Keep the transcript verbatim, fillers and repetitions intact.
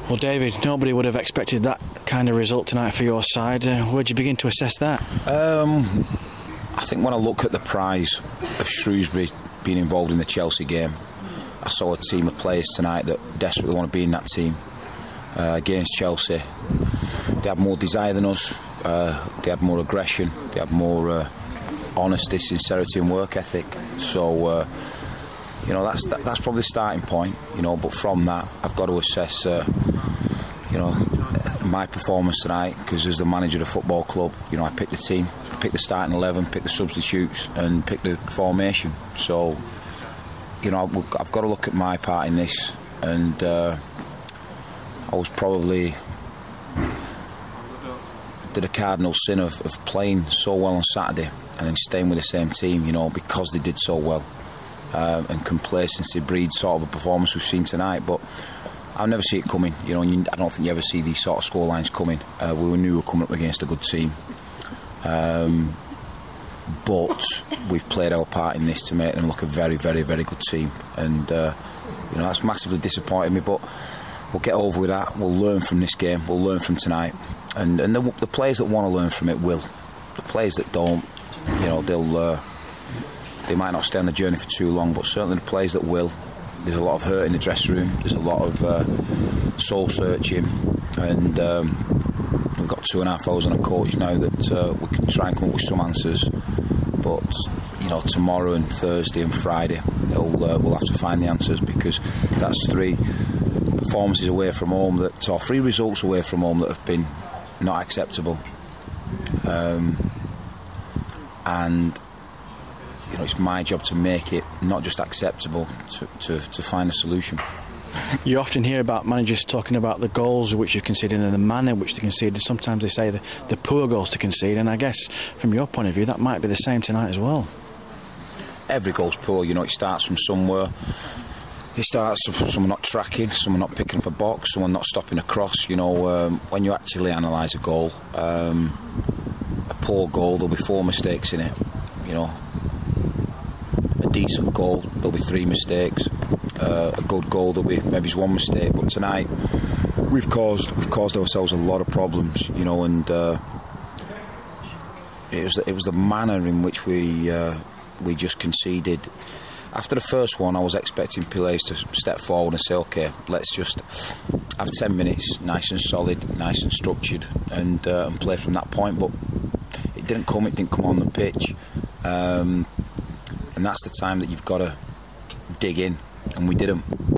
Well, David, nobody would have expected that kind of result tonight for your side. Uh, where'd you begin to assess that? Um, I think when I look at the prize of Shrewsbury being involved in the Chelsea game, I saw a team of players tonight that desperately want to be in that team uh, against Chelsea. They had more desire than us, uh, they had more aggression, they had more uh, honesty, sincerity and work ethic. So uh, you know, that's that, that's probably the starting point, you know, but from that I've got to assess uh, you know, my performance tonight, because as the manager of the football club, you know, I picked the team, picked the starting eleven, picked the substitutes and picked the formation. So you know, I've got to look at my part in this, and uh, I was probably did a cardinal sin of, of playing so well on Saturday and then staying with the same team, you know, because they did so well, uh, and complacency breeds sort of a performance we've seen tonight. But I never see it coming, you know. You, I don't think you ever see these sort of score lines coming. Uh, we knew we were coming up against a good team, um, but we've played our part in this to make them look a very, very, very good team, and uh, you know, that's massively disappointed me. But we'll get over with that. We'll learn from this game. We'll learn from tonight, and and the, the players that want to learn from it will. The players that don't, you know, they'll uh, they might not stay on the journey for too long. But certainly the players that will. There's a lot of hurt in the dressing room. There's a lot of uh, soul searching, and um, we've got two and a half hours on a coach now that uh, we can try and come up with some answers. But you know, tomorrow and Thursday and Friday, we'll, uh, we'll have to find the answers, because that's three performances away from home that, or three results away from home that have been not acceptable. Um, and you know, it's my job to make it not just acceptable, to, to, to find a solution. You often hear about managers talking about the goals which you conceded and the manner in which they conceded. Sometimes they say the, the poor goals to concede, and I guess from your point of view that might be the same tonight as well. Every goal's poor, you know. It starts from somewhere. It starts from someone not tracking, someone not picking up a box, someone not stopping a cross. You know, um, when you actually analyse a goal, um, a poor goal, there'll be four mistakes in it. You know, a decent goal, there'll be three mistakes. Uh, a good goal, there'll be maybe one mistake. But tonight, we've caused we've caused ourselves a lot of problems. You know, and uh, it was it was the manner in which we uh, we just conceded. After the first one, I was expecting Pillay to step forward and say, OK, let's just have ten minutes, nice and solid, nice and structured, and, uh, and play from that point. But it didn't come, it didn't come on the pitch. Um, and that's the time that you've got to dig in, and we didn't.